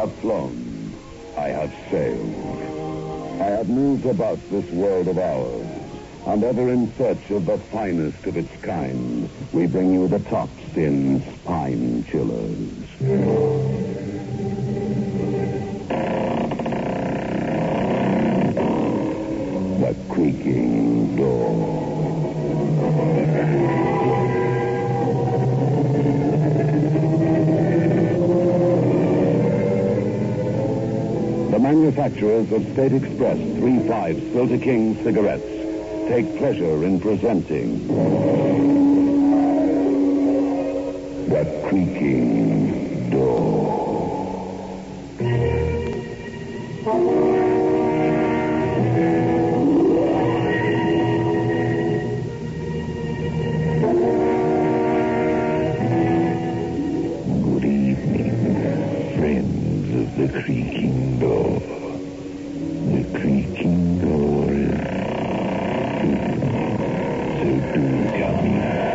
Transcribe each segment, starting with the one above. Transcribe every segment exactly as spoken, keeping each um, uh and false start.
have flown. I have sailed. I have moved about this world of ours, and ever in search of the finest of its kind, we bring you the tops in spine chillers. The creaking door. The manufacturers of State Express three five Filter King cigarettes take pleasure in presenting The Creaking Door. Good evening, friends of The Creaking Door. The creaking door is so do come.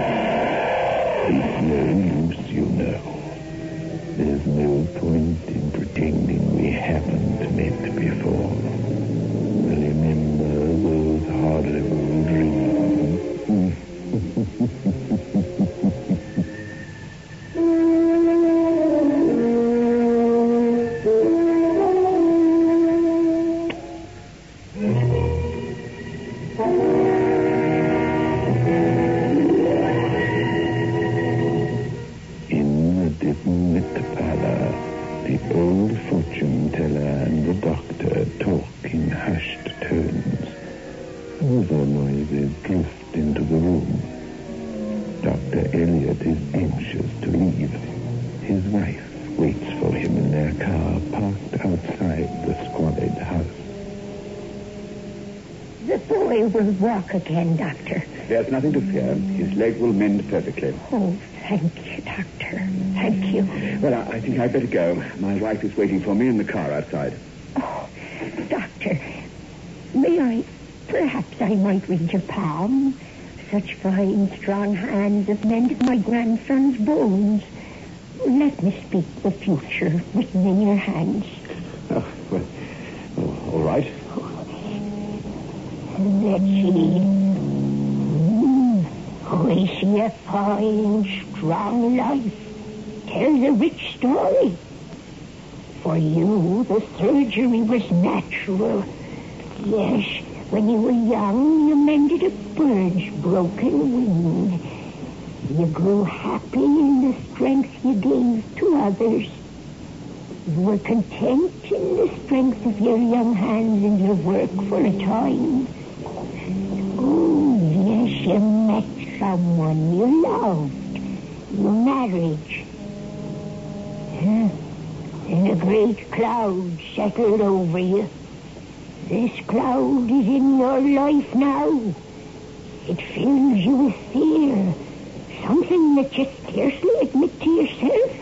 It's no use, you know. There's no point in pretending we haven't met before. Remember those horrible dreams. Walk again, Doctor. There's nothing to fear. His leg will mend perfectly. Oh, thank you, Doctor. Thank you. Well, I, I think I'd better go. My wife is waiting for me in the car outside. Oh, Doctor, may I, perhaps I might read your palm? Such fine, strong hands have mended my grandson's bones. Let me speak the future written in your hands. Oh, well, oh, all right. Let's see. Mm, I see a fine, strong life. Tells a rich story. For you, the surgery was natural. Yes, when you were young, you mended a bird's broken wing. You grew happy in the strength you gave to others. You were content in the strength of your young hands and your work for a time. Oh, yes, you met someone you loved. Your marriage. Huh? And a great cloud settled over you. This cloud is in your life now. It fills you with fear. Something that you scarcely admit to yourself.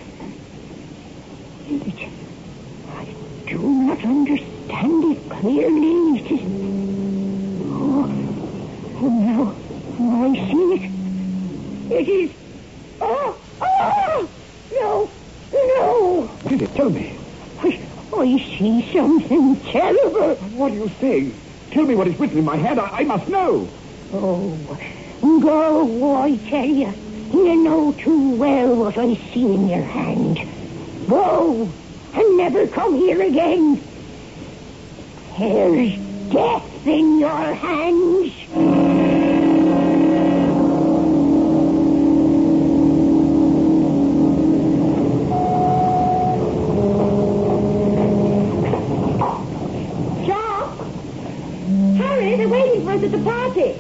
But I do not understand it clearly. It is... Oh, oh no. Oh, I see it. It is... Oh, oh! No, no! What is it? Tell me. I, I see something terrible. What are you saying? Tell me what is written in my hand. I, I must know. Oh, go, I tell you. You know too well what I see in your hand. Go, and never come here again. There's death in your hands. John! Harry, they're waiting for us at the party.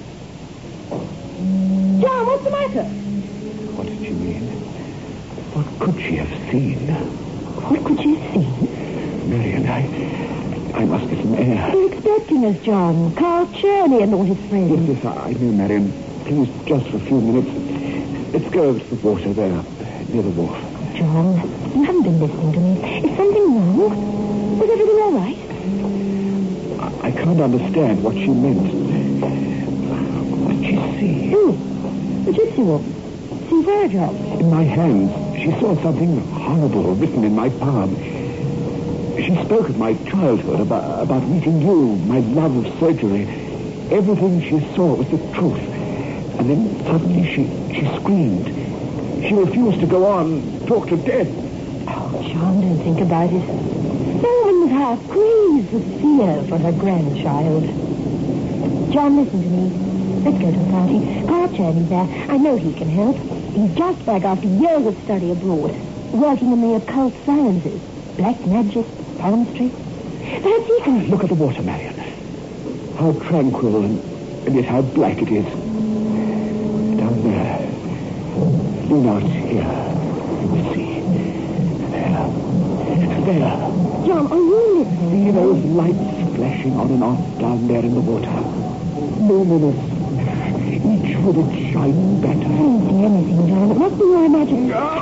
John, what's the matter? What did she mean? What could she have seen? What could you see? Marion, I... I must get some air. They're expecting us, John. Carl Cherney and all his friends. Yes, yes, I know, Marion. Please, just for a few minutes. Let's go over to the water there, near the wharf. John, you haven't been listening to me. Is something wrong? Was everything all right? I, I can't understand what she meant. What did she see? Who? The gypsy woman. See Virgil. In my hands, she saw something horrible written in my palm. She spoke of my childhood, about, about meeting you, my love of surgery. Everything she saw was the truth. And then suddenly she, she screamed. She refused to go on, talk to death. Oh, John, don't think about it. No one was half crazed with fear for her grandchild. John, listen to me. Let's go to the party. Pa Chaney's there. I know he can help. He's just back after years of study abroad, working in the occult sciences. Black magic, palmistry. Perhaps he can... Look at the water, Marion. How tranquil and, and yet how black it is. Down there. Lean out here. Let's see. There. There. John, are you listening? See those lights flashing on and off down there in the water? Luminous. Each with its shining better. I don't see anything, John. It must be your imagination. John!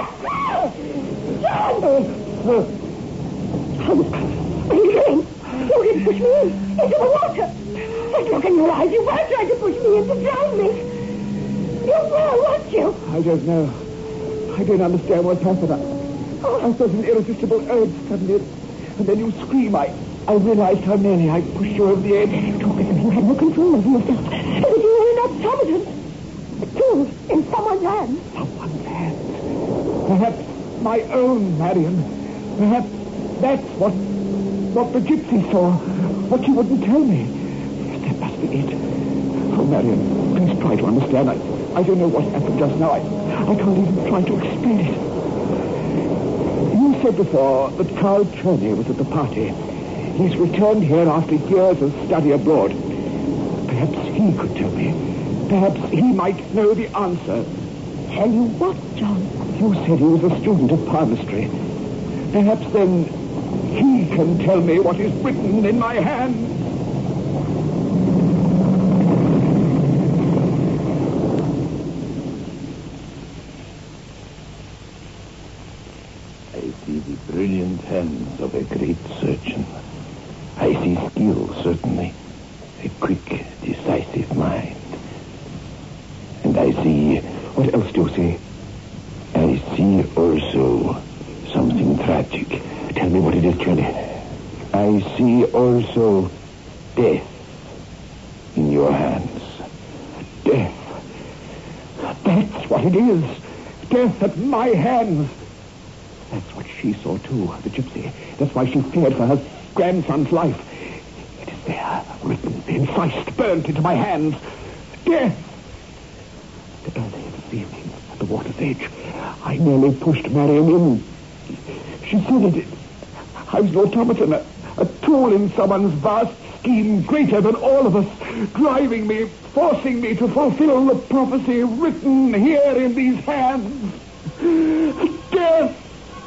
Are you doing? You didn't push me in, into the water. Just look in your eyes. You were trying to push me in to drown me. You were, weren't you? I don't know. I don't understand what's happened. I, I felt an irresistible urge suddenly. And then you scream. I, I realized how nearly I pushed you over the edge. Talk as if you had no control over yourself. As if you were an automaton. A tool in someone's hands. Someone's hands. Perhaps my own, Marion. Perhaps that's what what the gypsy saw. What she wouldn't tell me. Yes, that must be it. Oh, Marion, please try to understand. I, I don't know what happened just now. I, I can't even try to explain it. You said before that Carl Cherney was at the party. He's returned here after years of study abroad. Perhaps he could tell me. Perhaps he might know the answer. Tell you what, John? You said he was a student of palmistry. Perhaps then he can tell me what is written in my hand. I see the brilliant hands of a great surgeon. I see skill, certainly. A quick, decisive mind. And I see... What else do you see? I see also something tragic. Tell me what it is, Charlie. I see also death in your hands. Death. That's what it is. Death at my hands. That's what she saw, too, the gypsy. That's why she feared for her grandson's life. It is there, written, incised, burnt into my hands. Death. Early this evening, at the water's edge, I nearly pushed Marion in. She said it. I was an automaton, a, a tool in someone's vast scheme greater than all of us, driving me, forcing me to fulfill the prophecy written here in these hands. Death!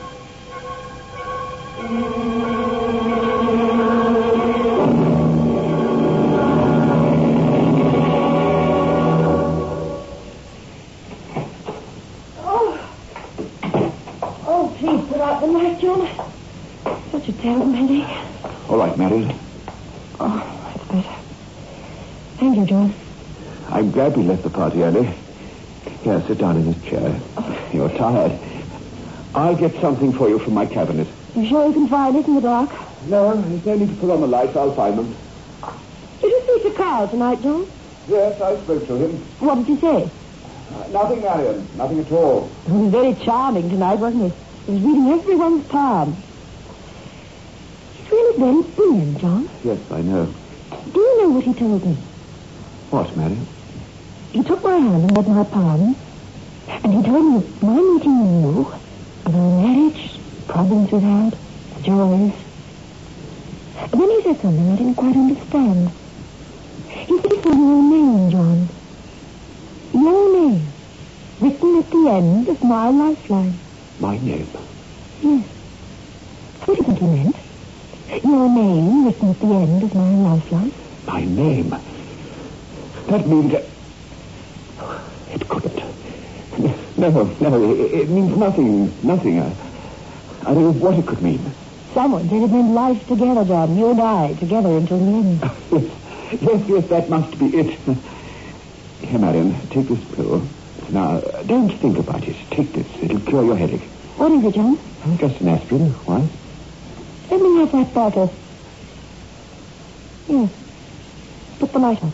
The light, John. Such a terrible headache. All right, Marion. Oh, that's better. Thank you, John. I'm glad we left the party early. Here, sit down in this chair. Oh. You're tired. I'll get something for you from my cabinet. You sure you can find it in the dark? No, there's no need to put on the lights. I'll find them. Did you speak to Carl tonight, John? Yes, I spoke to him. What did he say? Uh, nothing, Marion. Nothing at all. He was very charming tonight, wasn't he? He was reading everyone's palm. He's really very brilliant, John. Yes, I know. Do you know what he told me? What, Marion? He took my hand and read my palm, and he told me my meeting you, of our marriage, problems we've had, joys. And then he said something I didn't quite understand. He said he saw your name, John. Your name, written at the end of my lifeline. My name? Yes. What do you think he meant? Your name written at the end of my lifeline? My name? That means that... It couldn't. No, no, it, it means nothing, nothing. I, I don't know what it could mean. Someone said it meant life together, John. You and I, together until the end. Yes, yes, yes, that must be it. Here, Marion, take this pill. Now, don't think about it. Take this. It'll cure your headache. What is it, John? Oh, just an aspirin. Why? Let me have that bottle. Here. Put the light on.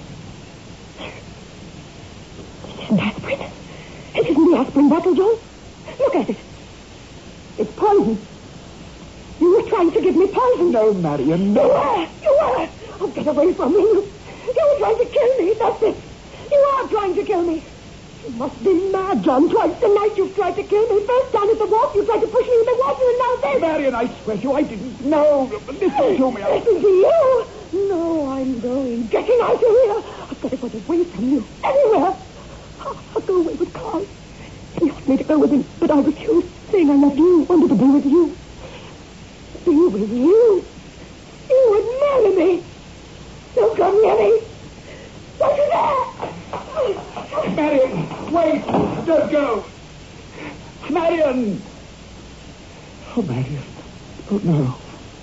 It isn't aspirin. It isn't the aspirin bottle, John. Look at it. It's poison. You were trying to give me poison. No, Marion, no. You were. You were. Oh, get away from me. You, you were trying to kill me. That's it. You are trying to kill me. You must be mad, John. Twice tonight you've tried to kill me. First down at the wharf, you tried to push me in the water, and now this. Marion, I swear to you, I didn't know. Listen to me. I... Listen to you? No, I'm going. Getting out of here. I've got to get away from you. Anywhere. I'll, I'll go away with Carl. He asked me to go with him, but I refused, saying I loved you, wanted to be with you. Be with you? You would marry me. Don't come near me. Don't you dare. Marion, wait. Don't go. Marion. Oh, Marion. Oh, no.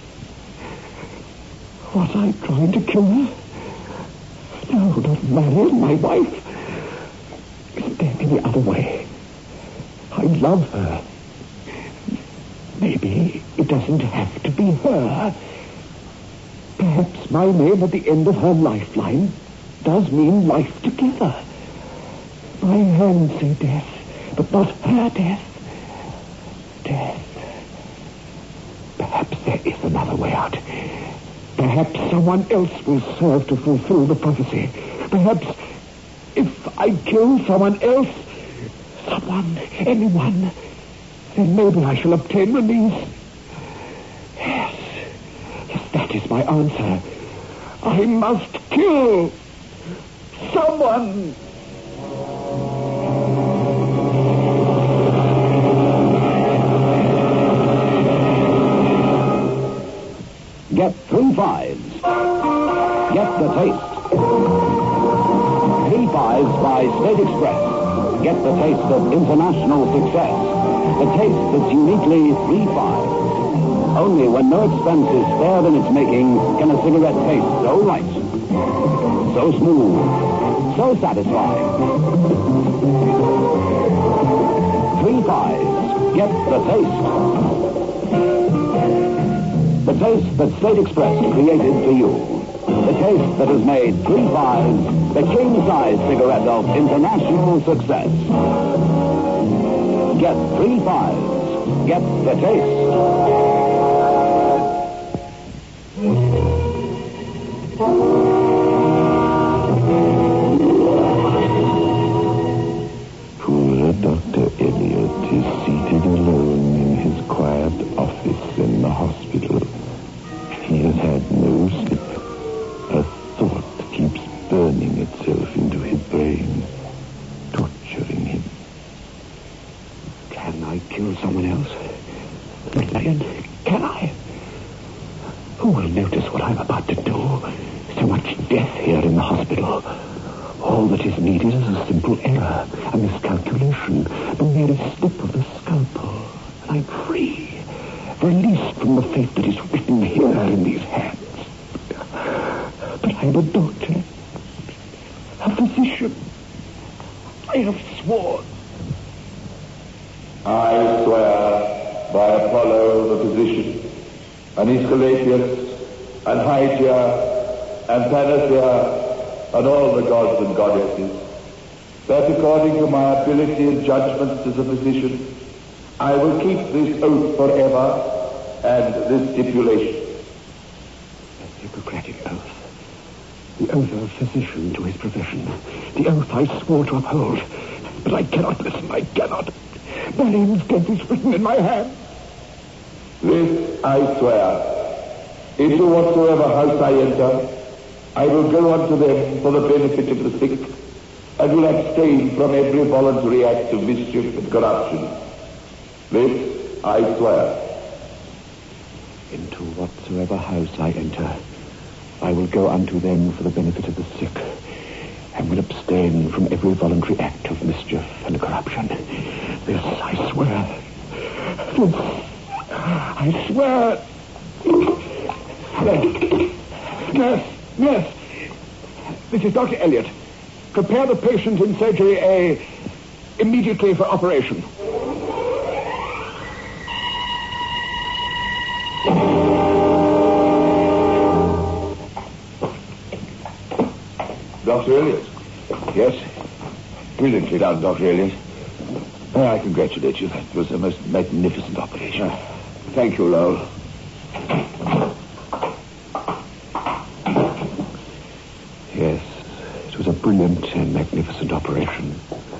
Was I trying to kill her? No, not Marion, my wife. Isn't there any other way? I love her. Maybe it doesn't have to be her. Perhaps my name at the end of her lifeline does mean life together. My hands say death, but not her death. Death. Perhaps there is another way out. Perhaps someone else will serve to fulfill the prophecy. Perhaps if I kill someone else, someone, anyone, then maybe I shall obtain release. Yes. Yes, that is my answer. I must kill someone. Get three fives. Get the taste. Three fives by State Express. Get the taste of international success. The taste that's uniquely three fives. Only when no expense is spared in its making can a cigarette taste so right, so smooth, so satisfying. Three fives. Get the taste. The taste that State Express created for you. The taste that has made three fives the king-size cigarette of international success. Get three fives. Get the taste. Poor Doctor Elliot is seated alone in his quiet office in the hospital. He has had no sleep. A thought keeps burning itself into his brain, torturing him. Can I kill someone else? Marion, can I? Who will notice what I'm about to do? So much death here in the hospital. All that is needed is a simple error, a miscalculation, the merest slip of the scalpel. And I'm free, released from the fate that is written here in these hands. But I am a doctor, a physician. I have sworn. I swear by Apollo the physician, and Aesculapius, and Hygia, and Panacea, and all the gods and goddesses, that according to my ability and judgments as a physician, I will keep this oath forever and this stipulation. A Hippocratic oath. The oath of a physician to his profession. The oath I swore to uphold. But I cannot listen, I cannot. Marion's death is written in my hand. This I swear. Into whatsoever house I enter, I will go unto them for the benefit of the sick, and will abstain from every voluntary act of mischief and corruption. This I swear. Into whatsoever house I enter, I will go unto them for the benefit of the sick, and will abstain from every voluntary act of mischief and corruption. This I swear. This I swear. Nurse, nurse, nurse. This is Doctor Elliot. Prepare the patient in surgery A immediately for operation. Doctor Elliot. Yes. Brilliantly done, Doctor Elliot. Well, I congratulate you. That was a most magnificent operation. Uh, thank you, Lowell. Yes, it was a brilliant and magnificent operation.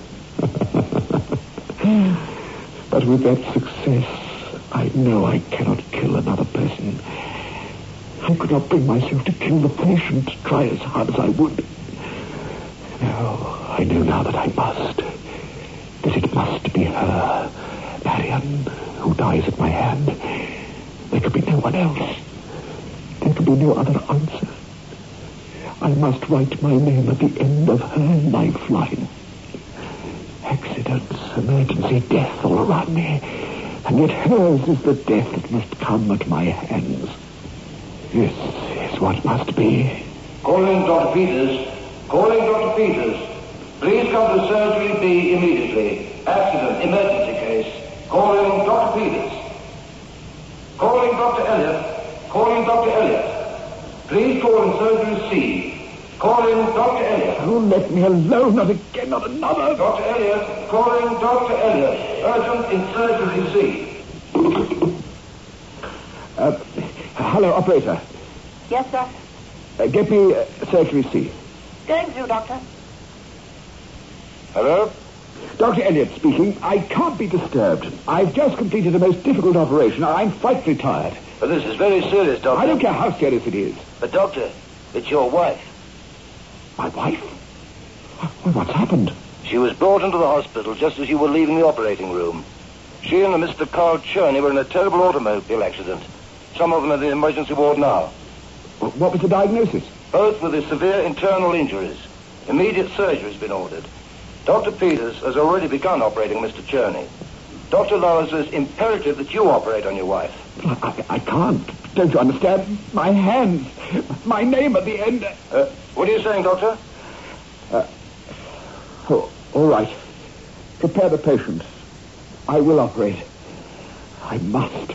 But with that success, I know I cannot kill another person. I could not bring myself to kill the patient, try as hard as I would. No, I know now that I must. That it must be her, Marion, who dies at my hand. There could be no one else. There could be no other answer. I must write my name at the end of her lifeline. Accidents, emergency, death all around me. And yet hers is the death that must come at my hands. This is what must be. Calling Doctor Peters. Calling Doctor Peters. Please come to surgery B immediately. Accident, emergency case. Calling Doctor Peters. Calling Doctor Elliot. Calling Doctor Elliot. Please call in surgery C. Calling Doctor Elliot. Oh, let me alone. Not again, not another. Doctor Elliot. Calling Doctor Elliot. Urgent in surgery C. Uh, hello, operator. Yes, sir. Uh, get me uh, surgery C. Going through, Doctor. Hello? Doctor Elliot speaking. I can't be disturbed. I've just completed a most difficult operation. I'm frightfully tired. But this is very serious, Doctor. I don't care how serious it is. But, Doctor, it's your wife. My wife? Well, what's happened? She was brought into the hospital just as you were leaving the operating room. She and Mister Carl Cherney were in a terrible automobile accident. Some of them are in the emergency ward now. What was the diagnosis? Both with severe internal injuries. Immediate surgery has been ordered. Doctor Peters has already begun operating Mister Cherney. Doctor Lowell says imperative that you operate on your wife. I, I can't. Don't you understand? My hands. My name at the end. Uh, what are you saying, Doctor? Uh, oh, all right. Prepare the patient. I will operate. I must.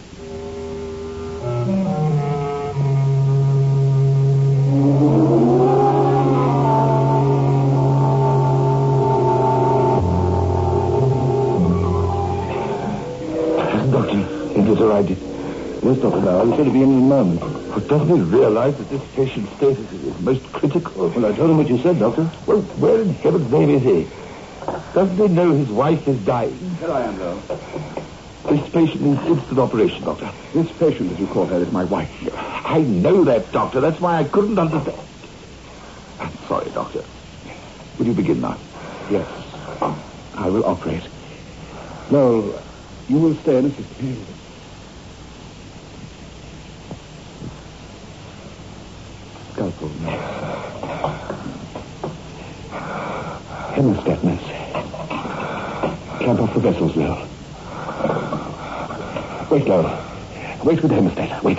Doctor, it is all right. Yes, Doctor Lowell, he said to be in a moment. But doesn't he realize that this patient's status is most critical? Well, I told him what you said, Doctor. Well, where in heaven's name is he? Doesn't he know his wife is dying? Here I am, Lowell. This patient needs instant operation, Doctor. This patient, as you call her, is my wife. I know that, Doctor. That's why I couldn't understand. I'm sorry, Doctor. Will you begin now? Yes. I will operate. Lowell, you will stay and assist me. Scalpel, nurse. Hemostat, nurse. Clamp off the vessels, Lowell. Wait, Lowell. Wait with the hemostat. Wait.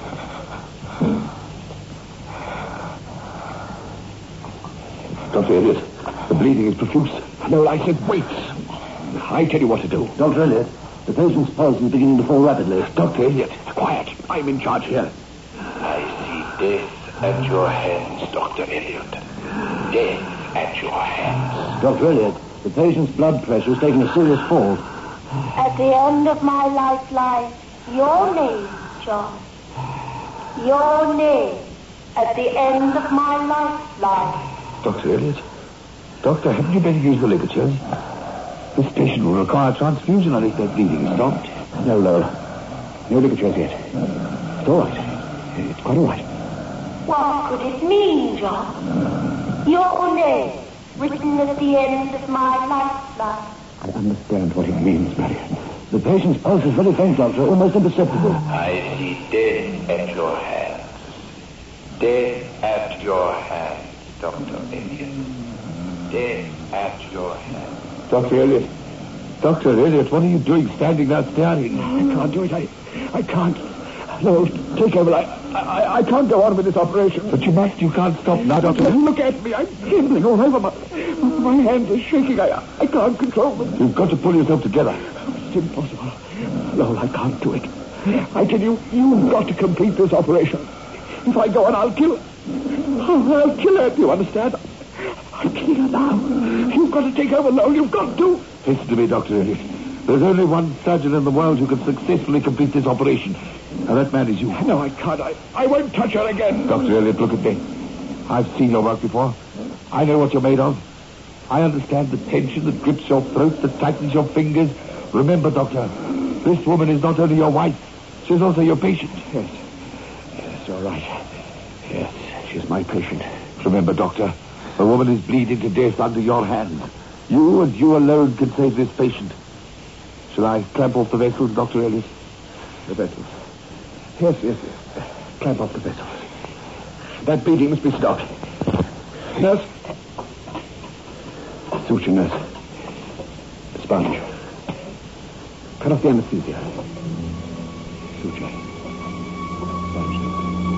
Doctor Elliot, the bleeding is profuse. No, I said wait. I tell you what to do. Doctor Elliot, the patient's pulse is beginning to fall rapidly. Doctor Elliot, quiet. I'm in charge here. I see death at your hands, Doctor Elliot. Death at your hands. Doctor Elliot, the patient's blood pressure is taking a serious fall. At the end of my lifeline, your name, John. Your name. At the end of my lifeline. Doctor Elliot? Doctor, haven't you better use the ligatures? This patient will require transfusion unless their bleeding is stopped. No, Lowell. No ligatures yet. It's all right. It's quite all right. What could it mean, John? Your name, written at the end of my lifeline. I understand what it means, Marion. The patient's pulse is very faint, Doctor, almost imperceptible. I see death at your hands. Death at your hands, Doctor Elliot. Death at your hands. Doctor Elliot. Doctor Elliot, what are you doing standing there staring? I can't do it. I, I can't. No, take over. I, I, I can't go on with this operation. But you must. You can't stop now, Doctor. Look at me. I'm trembling all over. My, my hands are shaking. I, I can't control them. You've got to pull yourself together. It's impossible. Lowell, I can't do it. I tell you, you've got to complete this operation. If I go on, I'll kill her. I'll kill her, do you understand? Clear now. You've got to take over, Lowell. You've got to. Listen to me, Doctor Elliot. There's only one surgeon in the world who can successfully complete this operation. And that man is you. No, I can't. I, I won't touch her again. Doctor Elliot, look at me. I've seen your work before. I know what you're made of. I understand the tension that grips your throat, that tightens your fingers. Remember, Doctor, this woman is not only your wife, she's also your patient. Yes. Yes, you're right. Yes, she's my patient. Remember, Doctor, the woman is bleeding to death under your hands. You and you alone can save this patient. Shall I clamp off the vessels, Doctor Elliot? The vessels. Yes, yes, yes. Clamp off the vessels. That bleeding must be stopped. Nurse. Suture, nurse. Sponge. Cut off the anesthesia. Suture. Sponge.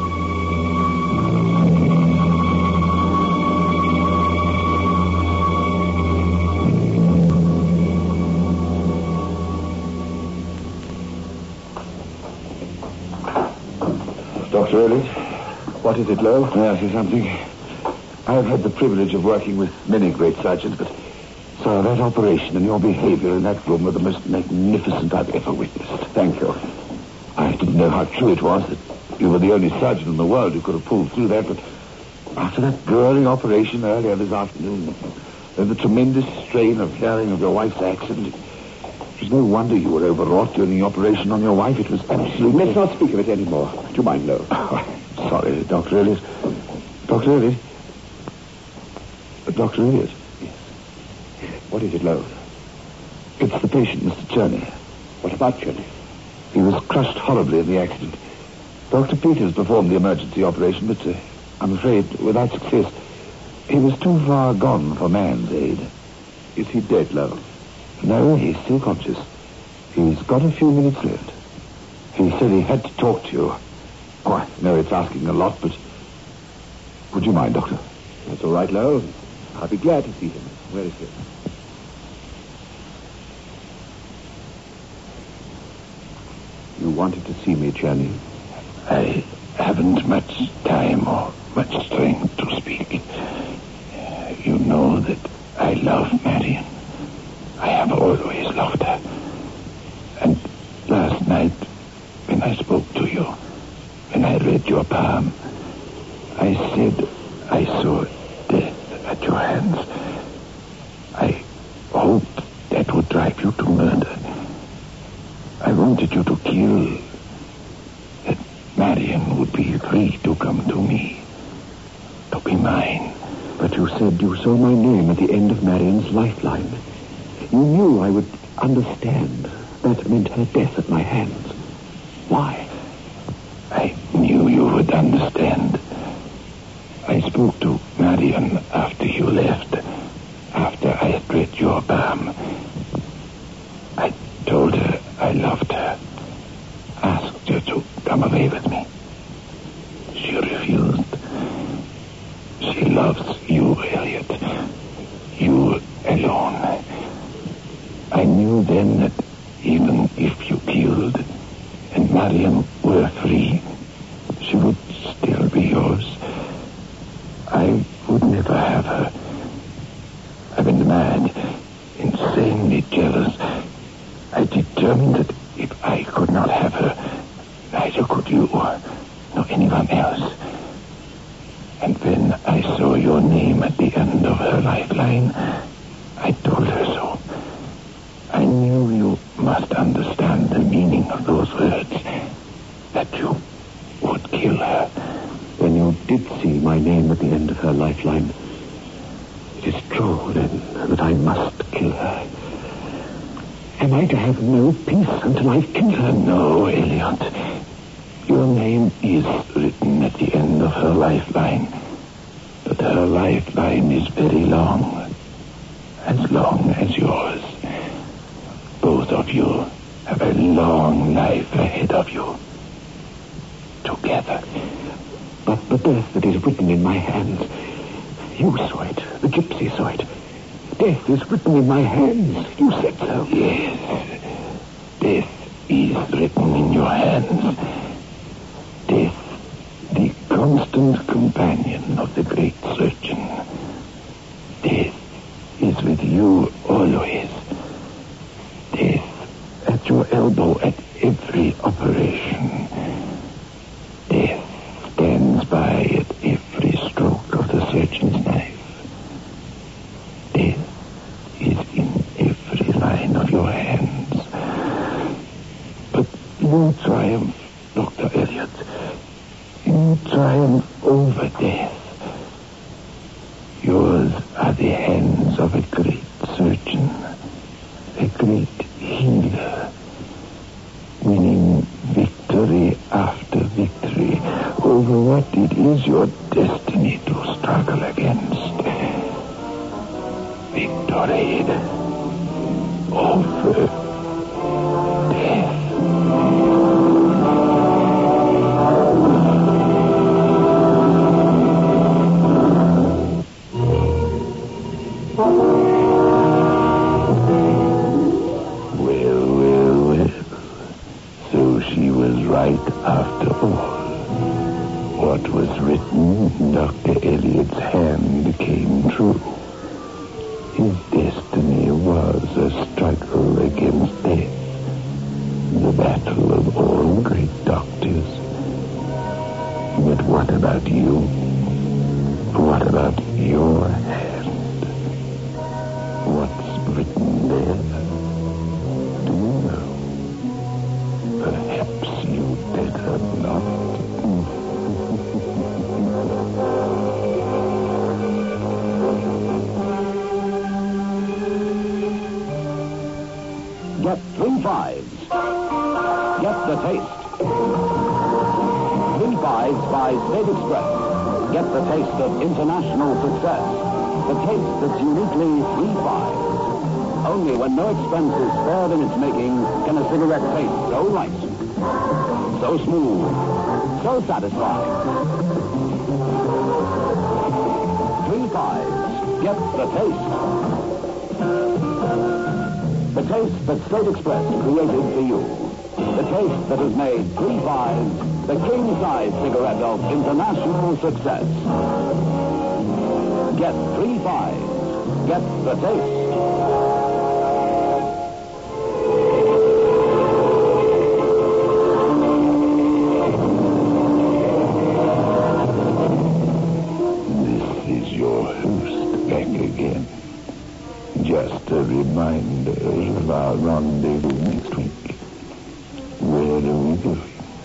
Doctor Elliot? What is it, Lowe? May I say something? I have had the privilege of working with many great surgeons, but sir, that operation and your behavior in that room were the most magnificent I've ever witnessed. Thank you. I didn't know how true it was that you were the only surgeon in the world who could have pulled through that, but after that grueling operation earlier this afternoon, and the tremendous strain of hearing of your wife's accident, it was no wonder you were overwrought during the operation on your wife. It was absolutely... Let's not speak of it anymore. Do you mind, Lowe? Oh, sorry, Doctor Elliot. Doctor Elliot? Uh, Doctor Elliot? Yes. What is it, Lowe? It's the patient, Mister Cherney. What about Cherney? He was crushed horribly in the accident. Doctor Peters performed the emergency operation, but uh, I'm afraid without success. He was too far gone for man's aid. Is he dead, Lowe? No, he's still conscious. He's got a few minutes left. He said he had to talk to you. Oh, I know it's asking a lot, but would you mind, Doctor? That's all right, Lowe. I'll be glad to see him. Where is he? You wanted to see me, Cherney? I haven't much time or much strength to speak. You know that I love Marion. I have always loved her. And last night, when I spoke to you, when I read your palm, I said I saw death at your hands. I hoped that would drive you to murder. I wanted you to kill. That Marion would be free to come to me, to be mine. But you said you saw my name at the end of Marion's lifeline. You knew I would understand. That meant her death at my hands. Why? I knew you would understand. I spoke to Marion after you left, after I had read your palm. I told her I loved her, asked her to come away with me. She refused. She loves you, Elliot. You alone. I knew then that even if you killed and Marion were free, she would still be yours. I would never have her. I've been mad, insanely jealous. I determined that if I could not have her, neither could you, nor anyone else. And when I saw your name at the end of her lifeline, I told her so. I knew you must understand the meaning of those words, that you would kill her. When you did see my name at the end of her lifeline, it is true, then, that I must kill her. Am I to have no peace until I've killed her? No, Elliot. Your name is written at the end of her lifeline, but her lifeline is very long, as long as yours. Both of you have a long life ahead of you. Together. But the death that is written in my hands, you saw it. The gypsy saw it. Death is written in my hands. You said so. Yes. Death is written in your hands. Death, the constant companion of the great surgeon. you always. Death at your elbow at every operation. Death stands by at every stroke of the surgeon's knife. Death is in every line of your hands. But you triumph, Doctor Elliot. You triumph over death. Yours are the hands of a great surgeon, a great healer, winning victory after victory over what it is your destiny to struggle against. Victory over death. After all, what was written in Doctor Elliot's hand came true. His destiny was a struggle against death, the battle of all great doctors. But what about you? What about your hand? What's written there? Do you know? Perhaps you better not. Get three fives. Get the taste. Three fives by State Express. Get the taste of international success. The taste that's uniquely three fives. Only when no expense is spared in its making can a cigarette taste so light, so smooth, so satisfying. Three fives. Get the taste. The taste that State Express created for you. The taste that has made three fives the king-size cigarette of international success. Get three fives. Get the taste. Just a reminder of our rendezvous next week. Where are we going?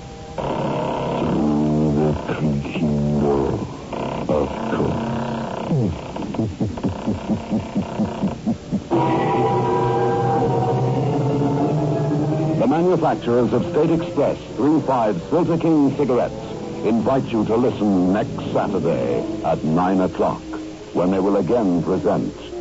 Through the creaking door, of course. The manufacturers of State Express three fives Filter King cigarettes invite you to listen next Saturday at nine o'clock when they will again present